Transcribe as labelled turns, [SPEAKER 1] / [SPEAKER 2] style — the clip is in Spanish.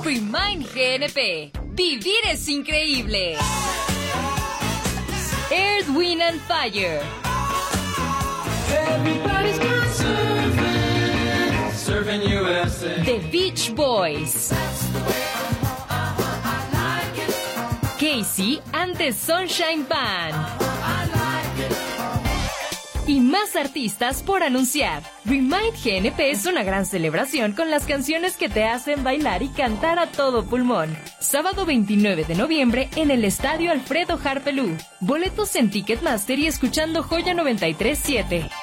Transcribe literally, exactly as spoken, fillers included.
[SPEAKER 1] Remind G N P. Vivir es increíble. Earth, Wind and Fire.
[SPEAKER 2] Everybody's gone surfing, surfing U S A.
[SPEAKER 1] The Beach Boys. Casey and the Sunshine Band. Y más artistas por anunciar. Remind G N P es una gran celebración con las canciones que te hacen bailar y cantar a todo pulmón. Sábado veintinueve de noviembre en el Estadio Alfredo Harpelú. Boletos en Ticketmaster y escuchando Joya noventa y tres punto siete.